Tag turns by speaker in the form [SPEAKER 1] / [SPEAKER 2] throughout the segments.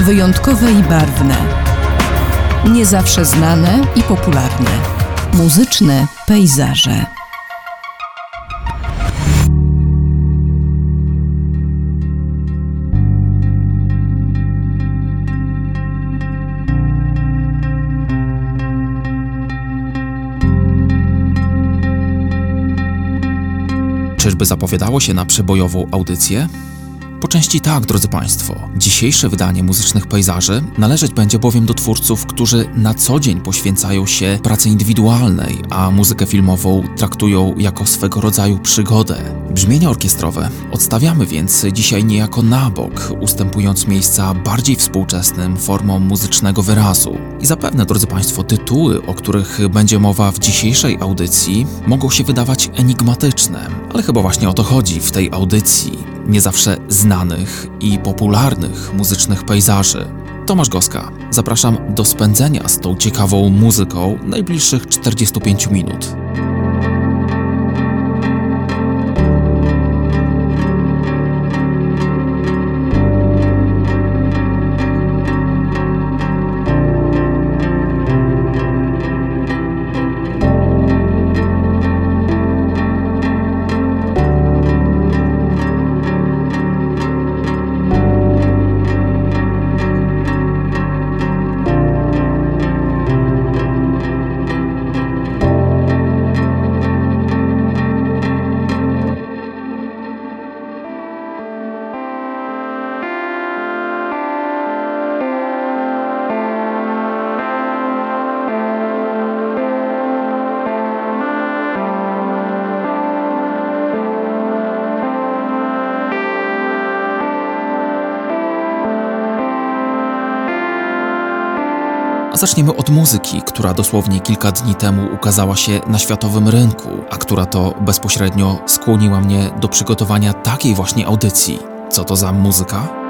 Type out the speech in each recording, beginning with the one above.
[SPEAKER 1] wyjątkowe i barwne, nie zawsze znane i popularne. Muzyczne pejzaże.
[SPEAKER 2] Czyżby zapowiadało się na przebojową audycję? Po części tak, drodzy Państwo. Dzisiejsze wydanie Muzycznych Pejzaży należeć będzie bowiem do twórców, którzy na co dzień poświęcają się pracy indywidualnej, a muzykę filmową traktują jako swego rodzaju przygodę. Brzmienia orkiestrowe odstawiamy więc dzisiaj niejako na bok, ustępując miejsca bardziej współczesnym formom muzycznego wyrazu. I zapewne, drodzy Państwo, tytuły, o których będzie mowa w dzisiejszej audycji, mogą się wydawać enigmatyczne, ale chyba właśnie o to chodzi w tej audycji. Nie zawsze znanych i popularnych muzycznych pejzaży. Tomasz Goska. Zapraszam do spędzenia z tą ciekawą muzyką najbliższych 45 minut. Zaczniemy od muzyki, która dosłownie kilka dni temu ukazała się na światowym rynku, a która to bezpośrednio skłoniła mnie do przygotowania takiej właśnie audycji. Co to za muzyka?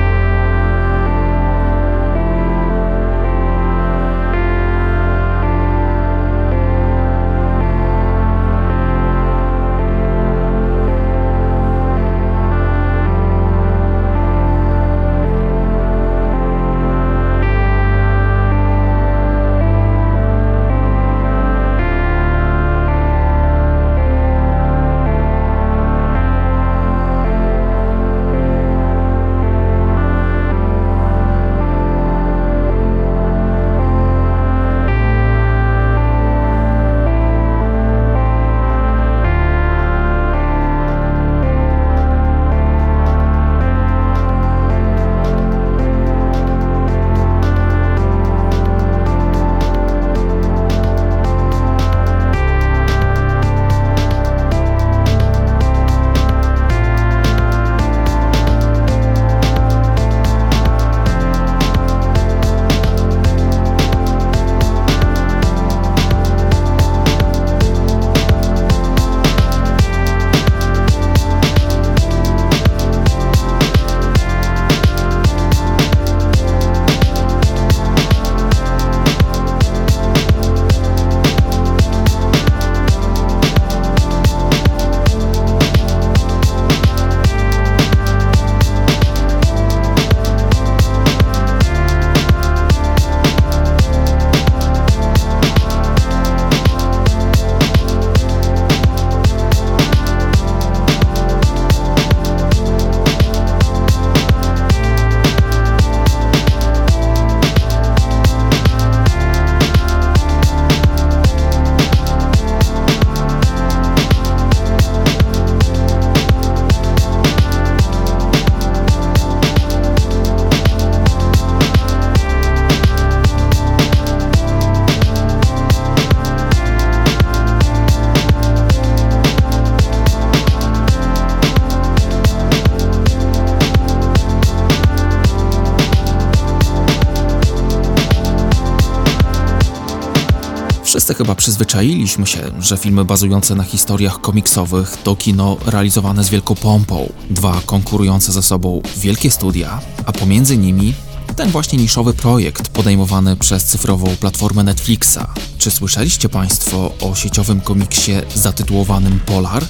[SPEAKER 2] Wszyscy chyba przyzwyczailiśmy się, że filmy bazujące na historiach komiksowych to kino realizowane z wielką pompą. Dwa konkurujące ze sobą wielkie studia, a pomiędzy nimi ten właśnie niszowy projekt podejmowany przez cyfrową platformę Netflixa. Czy słyszeliście Państwo o sieciowym komiksie zatytułowanym Polar?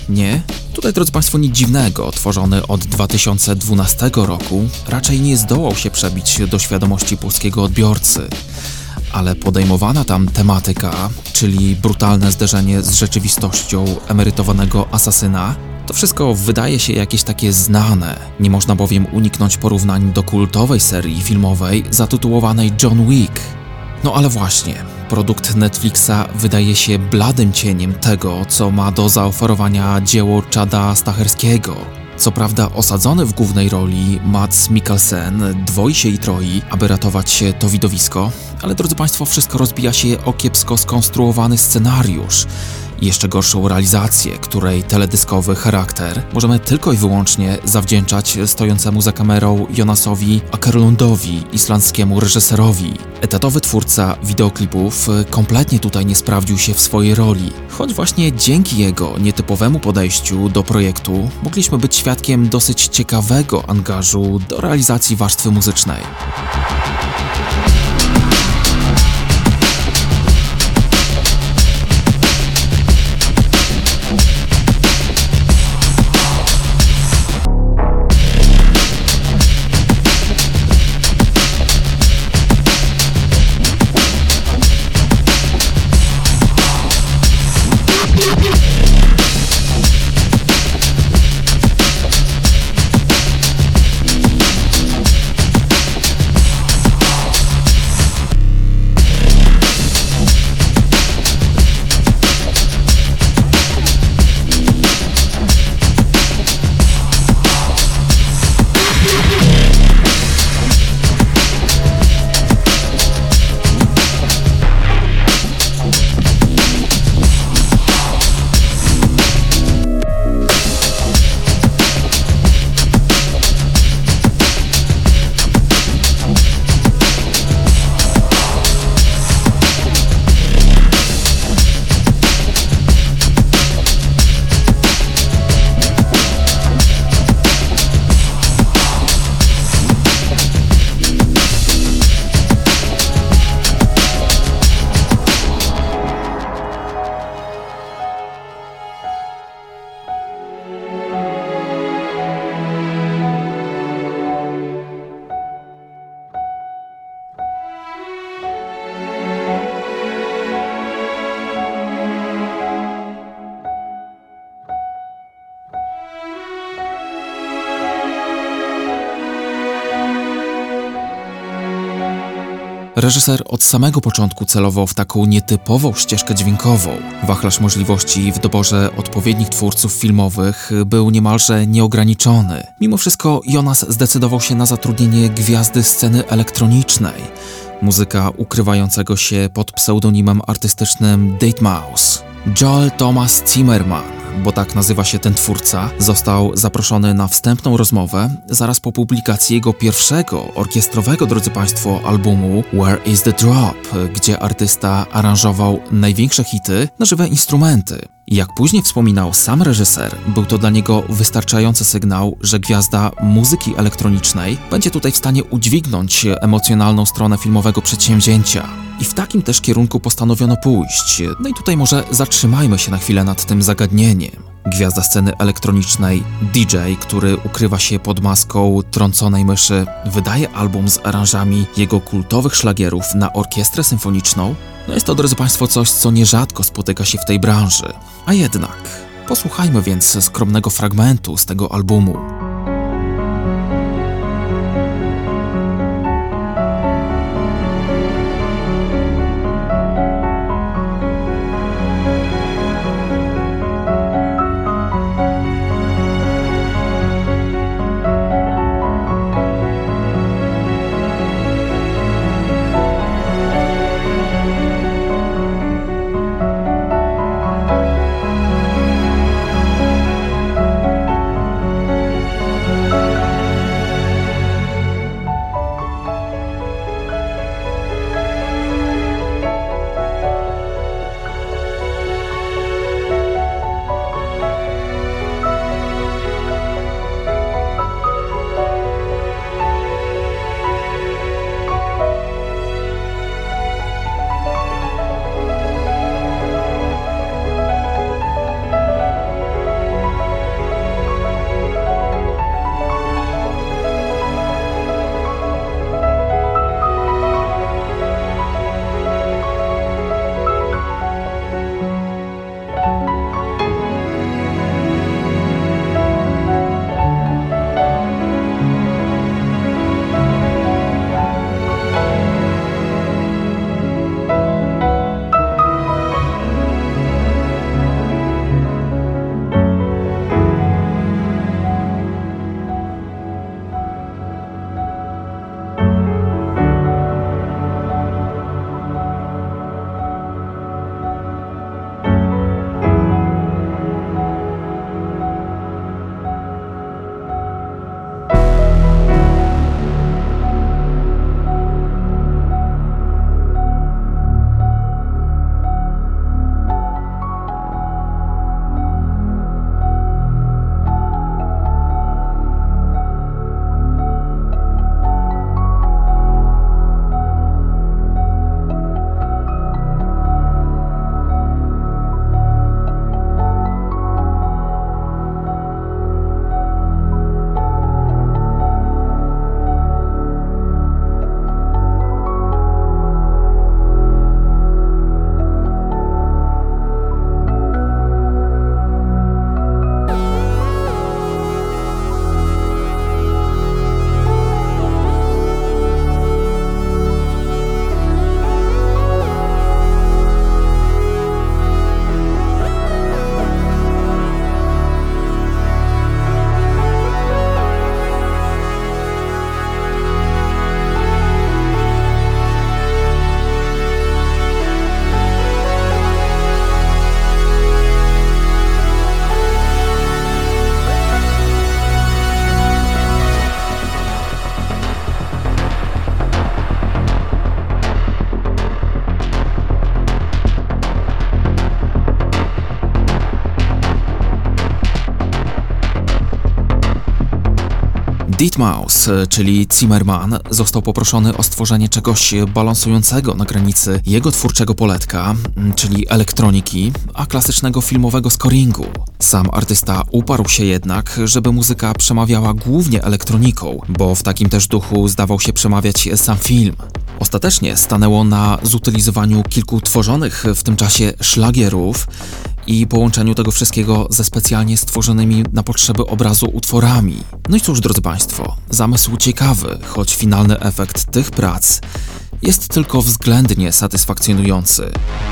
[SPEAKER 2] Nie? Tutaj, drodzy Państwo, nic dziwnego. Tworzony od 2012 roku, raczej nie zdołał się przebić do świadomości polskiego odbiorcy. Ale podejmowana tam tematyka, czyli brutalne zderzenie z rzeczywistością emerytowanego asasyna, to wszystko wydaje się jakieś takie znane. Nie można bowiem uniknąć porównań do kultowej serii filmowej zatytułowanej John Wick. No ale właśnie, produkt Netflixa wydaje się bladym cieniem tego, co ma do zaoferowania dzieło Chada Stahelskiego. Co prawda osadzony w głównej roli Mads Mikkelsen dwoi się i troi, aby ratować to widowisko, ale drodzy Państwo, wszystko rozbija się o kiepsko skonstruowany scenariusz i jeszcze gorszą realizację, której teledyskowy charakter możemy tylko i wyłącznie zawdzięczać stojącemu za kamerą Jonasowi Åkerlundowi, islandzkiemu reżyserowi. Etatowy twórca wideoklipów kompletnie tutaj nie sprawdził się w swojej roli, choć właśnie dzięki jego nietypowemu podejściu do projektu mogliśmy być świadkiem dosyć ciekawego angażu do realizacji warstwy muzycznej. Reżyser od samego początku celował w taką nietypową ścieżkę dźwiękową. Wachlarz możliwości w doborze odpowiednich twórców filmowych był niemalże nieograniczony. Mimo wszystko Jonas zdecydował się na zatrudnienie gwiazdy sceny elektronicznej, muzyka ukrywającego się pod pseudonimem artystycznym Deadmau5. Joel Thomas Zimmerman, bo tak nazywa się ten twórca, został zaproszony na wstępną rozmowę zaraz po publikacji jego pierwszego orkiestrowego, drodzy Państwo, albumu Where is the Drop, gdzie artysta aranżował największe hity na żywe instrumenty. Jak później wspominał sam reżyser, był to dla niego wystarczający sygnał, że gwiazda muzyki elektronicznej będzie tutaj w stanie udźwignąć emocjonalną stronę filmowego przedsięwzięcia. I w takim też kierunku postanowiono pójść. No i tutaj może zatrzymajmy się na chwilę nad tym zagadnieniem. Gwiazda sceny elektronicznej, DJ, który ukrywa się pod maską trąconej myszy, wydaje album z aranżami jego kultowych szlagierów na orkiestrę symfoniczną. No jest to, drodzy Państwo, coś, co nierzadko spotyka się w tej branży. A jednak, posłuchajmy więc skromnego fragmentu z tego albumu. Deadmau5, czyli Zimmerman, został poproszony o stworzenie czegoś balansującego na granicy jego twórczego poletka, czyli elektroniki, a klasycznego filmowego scoringu. Sam artysta uparł się jednak, żeby muzyka przemawiała głównie elektroniką, bo w takim też duchu zdawał się przemawiać sam film. Ostatecznie stanęło na zutylizowaniu kilku tworzonych w tym czasie szlagierów i połączeniu tego wszystkiego ze specjalnie stworzonymi na potrzeby obrazu utworami. No i cóż, drodzy Państwo, zamysł ciekawy, choć finalny efekt tych prac jest tylko względnie satysfakcjonujący.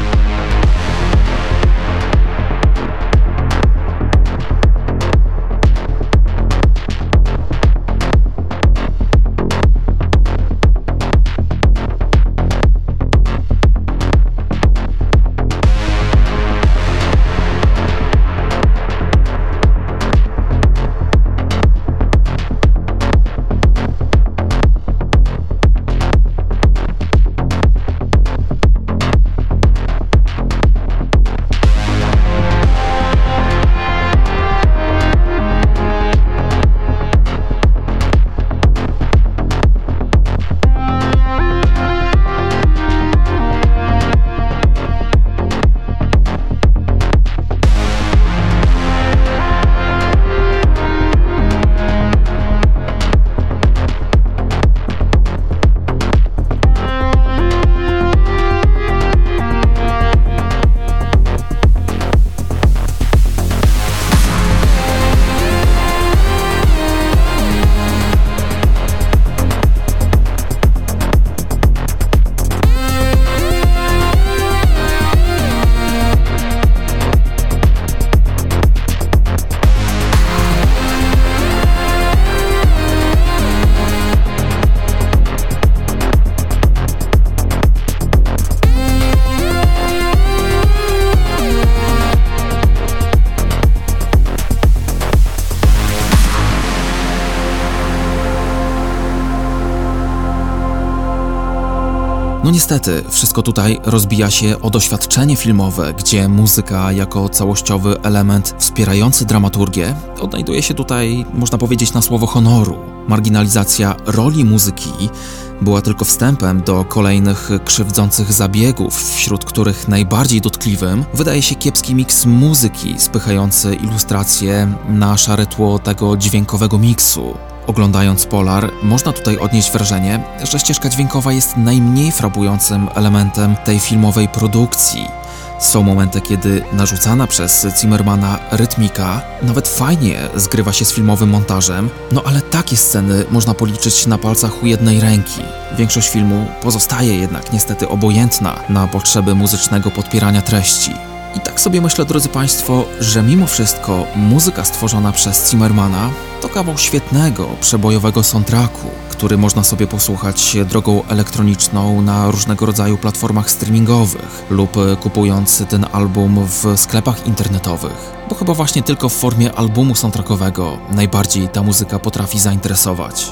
[SPEAKER 2] No niestety, wszystko tutaj rozbija się o doświadczenie filmowe, gdzie muzyka jako całościowy element wspierający dramaturgię odnajduje się tutaj, można powiedzieć, na słowo honoru. Marginalizacja roli muzyki była tylko wstępem do kolejnych krzywdzących zabiegów, wśród których najbardziej dotkliwym wydaje się kiepski miks muzyki spychający ilustracje na szare tło tego dźwiękowego miksu. Oglądając Polar, można tutaj odnieść wrażenie, że ścieżka dźwiękowa jest najmniej frapującym elementem tej filmowej produkcji. Są momenty, kiedy narzucana przez Zimmermana rytmika nawet fajnie zgrywa się z filmowym montażem, no ale takie sceny można policzyć na palcach u jednej ręki. Większość filmu pozostaje jednak niestety obojętna na potrzeby muzycznego podpierania treści. I tak sobie myślę, drodzy Państwo, że mimo wszystko muzyka stworzona przez Zimmermana to kawał świetnego, przebojowego soundtracku, który można sobie posłuchać drogą elektroniczną na różnego rodzaju platformach streamingowych lub kupując ten album w sklepach internetowych, bo chyba właśnie tylko w formie albumu soundtrackowego najbardziej ta muzyka potrafi zainteresować.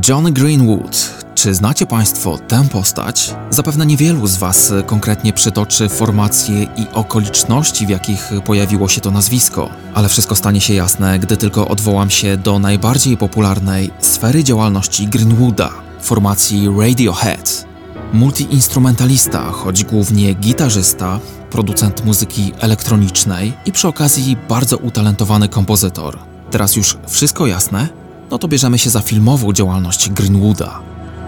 [SPEAKER 2] Johnny Greenwood. Czy znacie Państwo tę postać? Zapewne niewielu z Was konkretnie przytoczy formacje i okoliczności, w jakich pojawiło się to nazwisko. Ale wszystko stanie się jasne, gdy tylko odwołam się do najbardziej popularnej sfery działalności Greenwooda, formacji Radiohead. Multiinstrumentalista, choć głównie gitarzysta, producent muzyki elektronicznej i przy okazji bardzo utalentowany kompozytor. Teraz już wszystko jasne? No to bierzemy się za filmową działalność Greenwooda.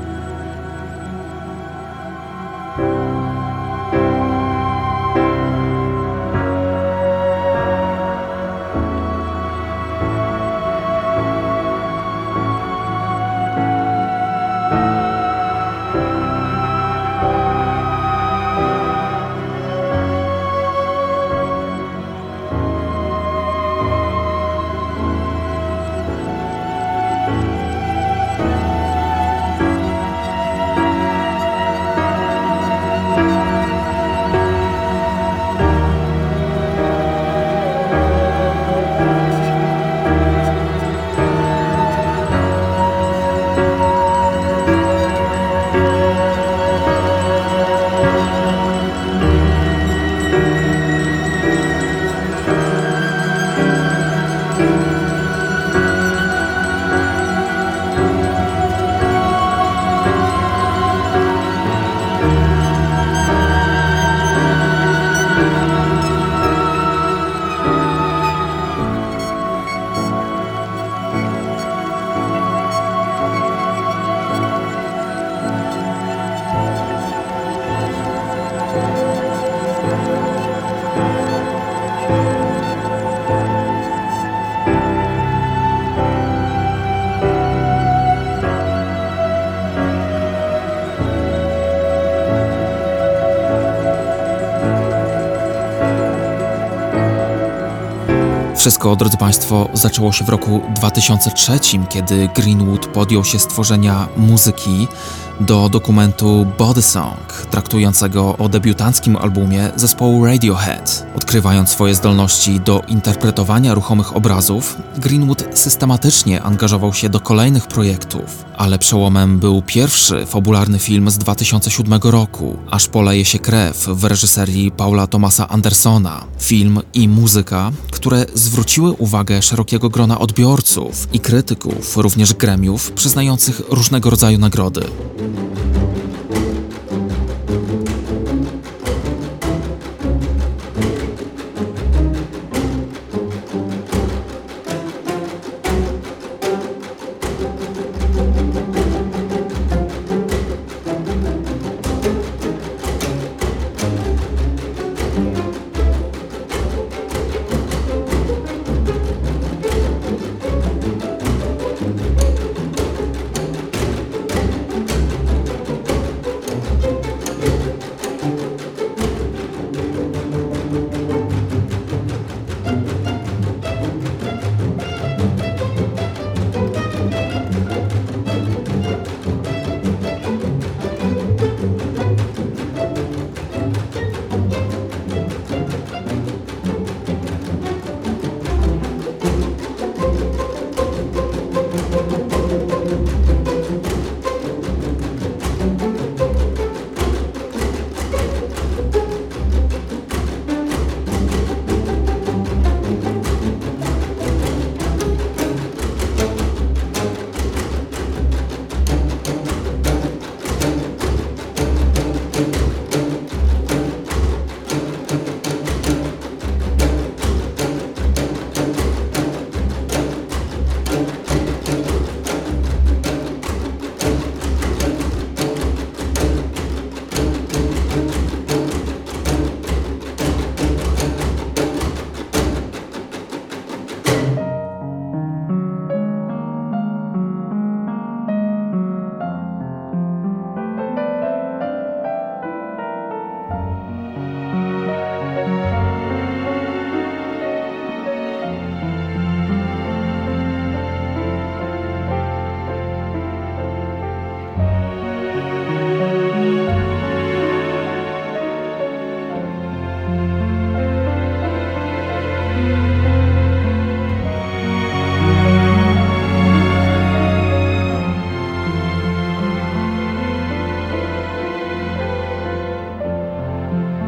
[SPEAKER 2] Wszystko, drodzy Państwo, zaczęło się w roku 2003, kiedy Greenwood podjął się stworzenia muzyki do dokumentu Body Song, traktującego o debiutanckim albumie zespołu Radiohead. Odkrywając swoje zdolności do interpretowania ruchomych obrazów, Greenwood systematycznie angażował się do kolejnych projektów, ale przełomem był pierwszy fabularny film z 2007 roku, Aż poleje się krew w reżyserii Paula Thomasa Andersona. Film i muzyka, które zwróciły uwagę szerokiego grona odbiorców i krytyków, również gremiów przyznających różnego rodzaju nagrody.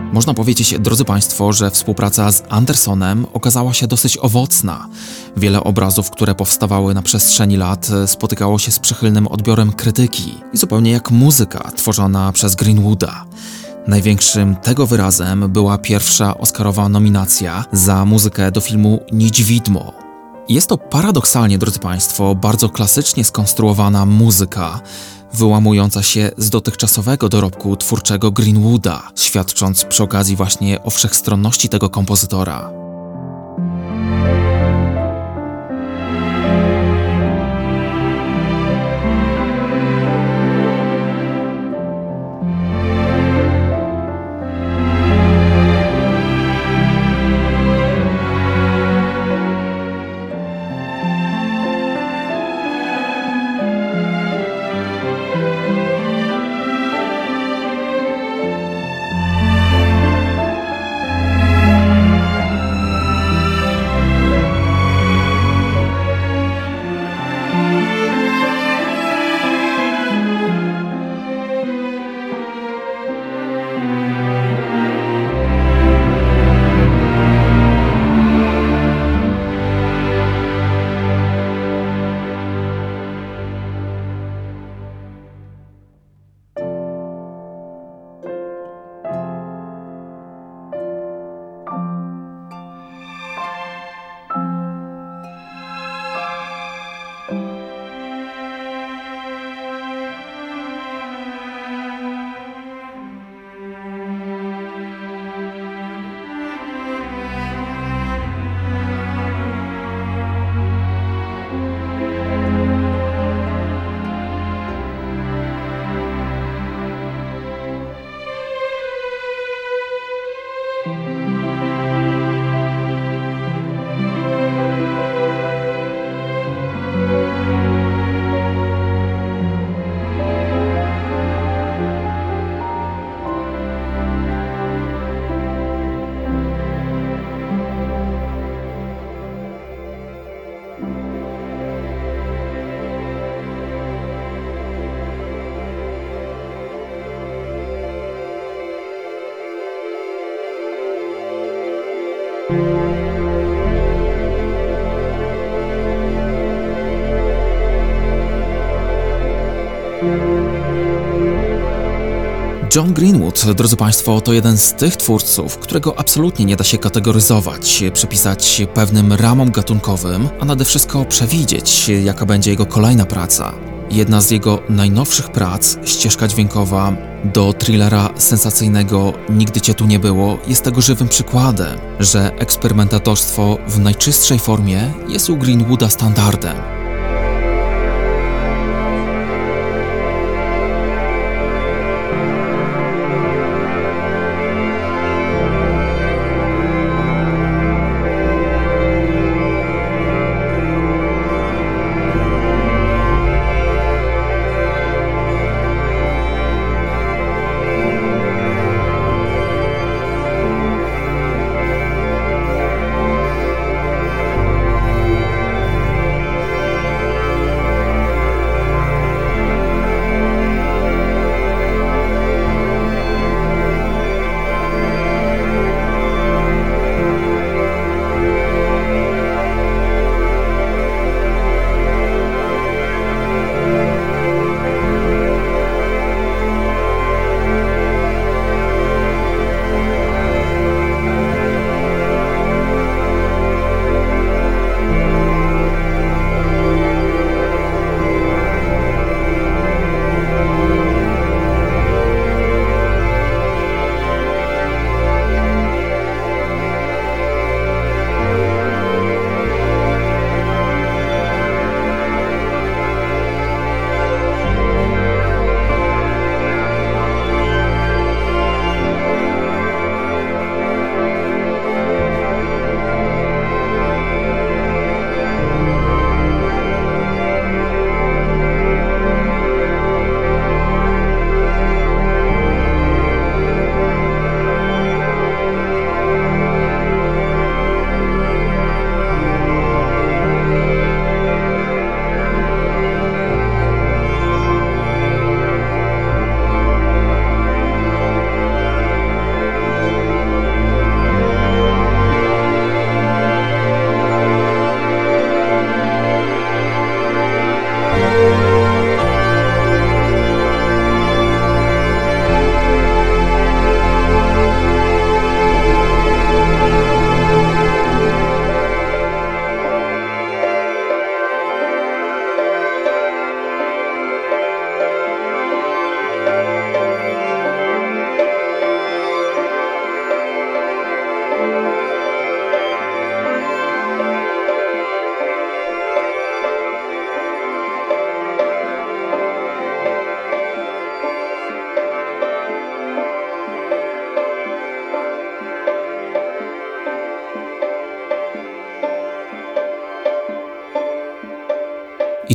[SPEAKER 2] Można powiedzieć, drodzy Państwo, że współpraca z Andersonem okazała się dosyć owocna. Wiele obrazów, które powstawały na przestrzeni lat, spotykało się z przychylnym odbiorem krytyki i zupełnie jak muzyka tworzona przez Greenwooda. Największym tego wyrazem była pierwsza oscarowa nominacja za muzykę do filmu Niedźwidmo. Jest to paradoksalnie, drodzy Państwo, bardzo klasycznie skonstruowana muzyka, wyłamująca się z dotychczasowego dorobku twórczego Greenwooda, świadcząc przy okazji właśnie o wszechstronności tego kompozytora. John Greenwood, drodzy Państwo, to jeden z tych twórców, którego absolutnie nie da się kategoryzować, przypisać pewnym ramom gatunkowym, a nade wszystko przewidzieć, jaka będzie jego kolejna praca. Jedna z jego najnowszych prac, ścieżka dźwiękowa do thrillera sensacyjnego Nigdy Cię tu nie było, jest tego żywym przykładem, że eksperymentatorstwo w najczystszej formie jest u Greenwooda standardem.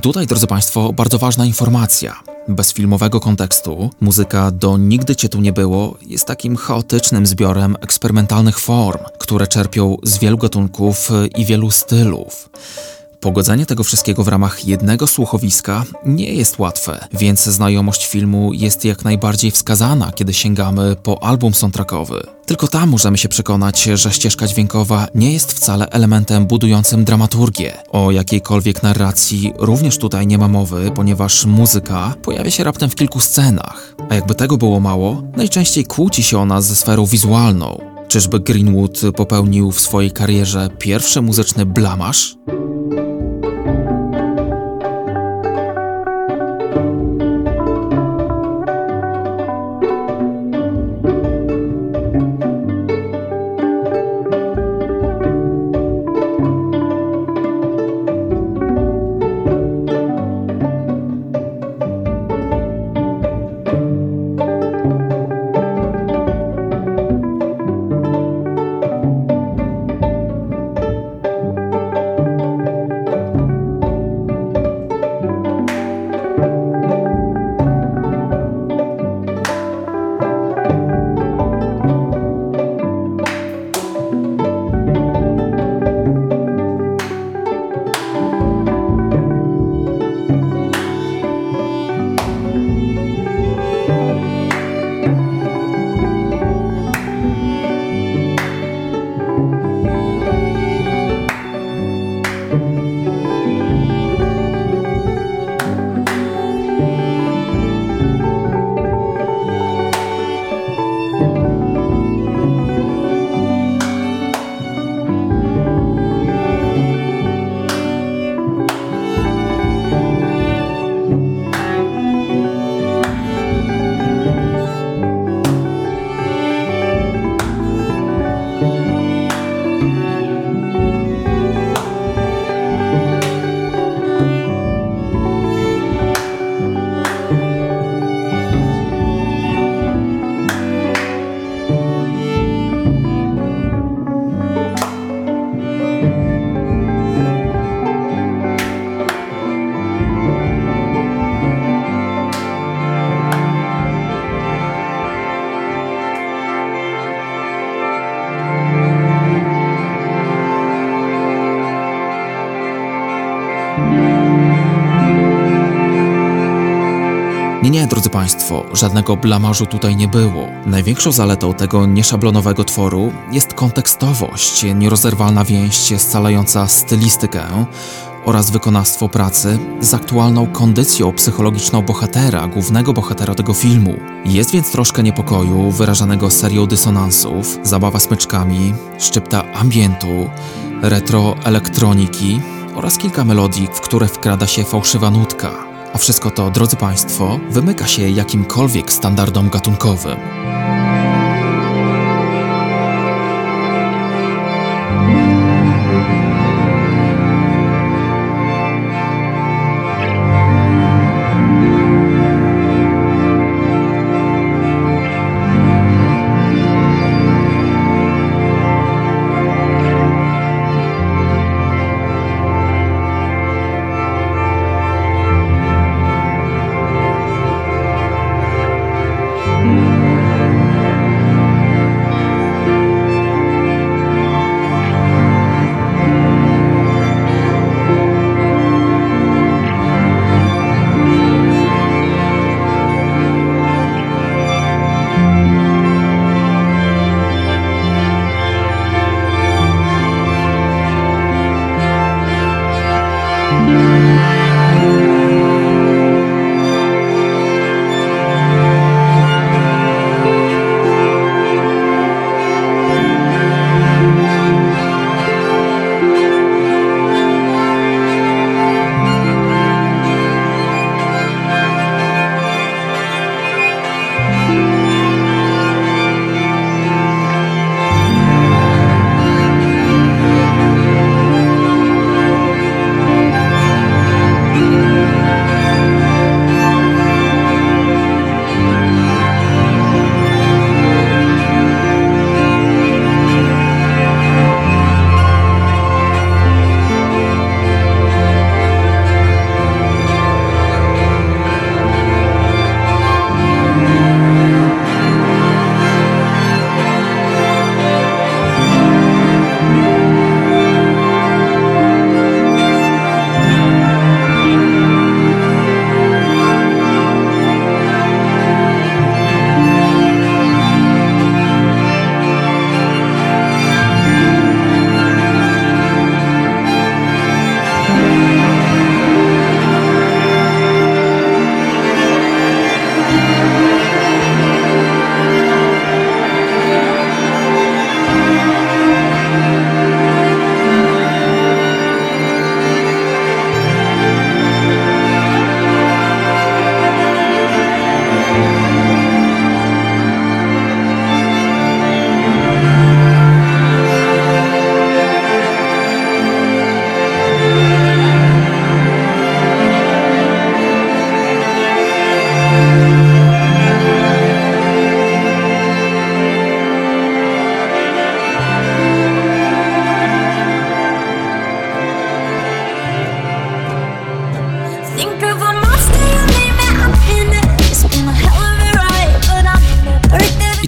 [SPEAKER 2] tutaj, drodzy Państwo, bardzo ważna informacja. Bez filmowego kontekstu muzyka do Nigdy Cię tu nie było jest takim chaotycznym zbiorem eksperymentalnych form, które czerpią z wielu gatunków i wielu stylów. Pogodzenie tego wszystkiego w ramach jednego słuchowiska nie jest łatwe, więc znajomość filmu jest jak najbardziej wskazana, kiedy sięgamy po album soundtrackowy. Tylko tam możemy się przekonać, że ścieżka dźwiękowa nie jest wcale elementem budującym dramaturgię. O jakiejkolwiek narracji również tutaj nie ma mowy, ponieważ muzyka pojawia się raptem w kilku scenach. A jakby tego było mało, najczęściej kłóci się ona ze sferą wizualną. Czyżby Greenwood popełnił w swojej karierze pierwszy muzyczny blamaż? Nie, drodzy Państwo, żadnego blamażu tutaj nie było. Największą zaletą tego nieszablonowego tworu jest kontekstowość, nierozerwalna więź scalająca stylistykę oraz wykonawstwo pracy z aktualną kondycją psychologiczną bohatera, głównego bohatera tego filmu. Jest więc troszkę niepokoju wyrażanego serią dysonansów, zabawa smyczkami, szczypta ambientu, retro elektroniki oraz kilka melodii, w które wkrada się fałszywa nutka. A wszystko to, drodzy Państwo, wymyka się jakimkolwiek standardom gatunkowym.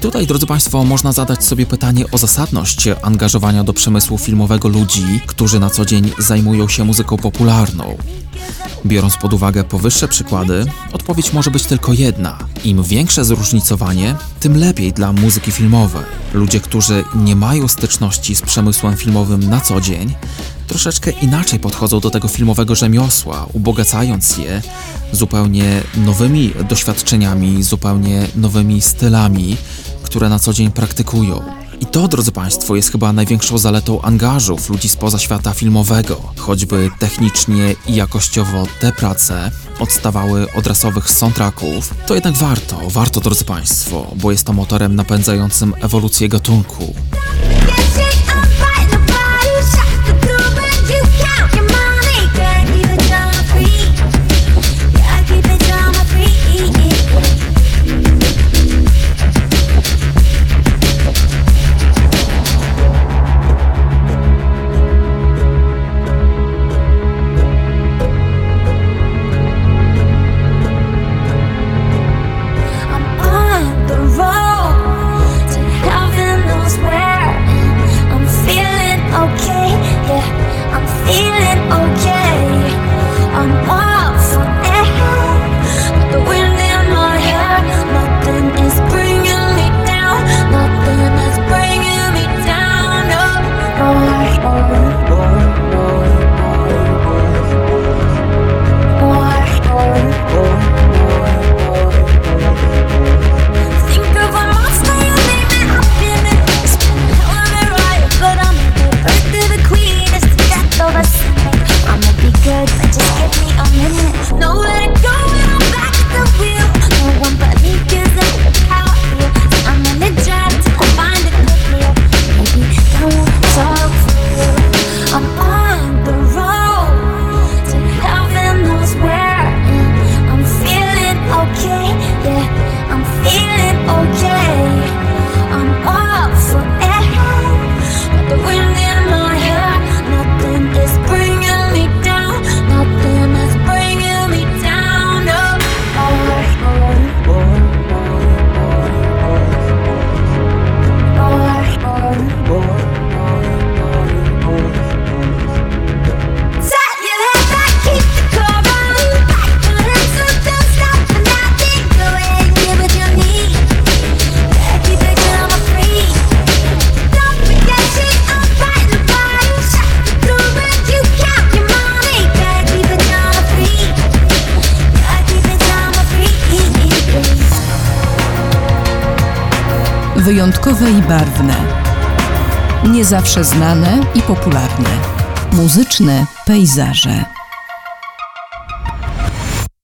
[SPEAKER 2] tutaj, drodzy Państwo, można zadać sobie pytanie o zasadność angażowania do przemysłu filmowego ludzi, którzy na co dzień zajmują się muzyką popularną. Biorąc pod uwagę powyższe przykłady, odpowiedź może być tylko jedna. Im większe zróżnicowanie, tym lepiej dla muzyki filmowej. Ludzie, którzy nie mają styczności z przemysłem filmowym na co dzień, troszeczkę inaczej podchodzą do tego filmowego rzemiosła, ubogacając je zupełnie nowymi doświadczeniami, zupełnie nowymi stylami, które na co dzień praktykują. I to, drodzy Państwo, jest chyba największą zaletą angażów ludzi spoza świata filmowego. Choćby technicznie i jakościowo te prace odstawały od rasowych soundtracków, to jednak warto, drodzy Państwo, bo jest to motorem napędzającym ewolucję gatunku.
[SPEAKER 1] Wyjątkowe i barwne, nie zawsze znane i popularne, muzyczne pejzaże.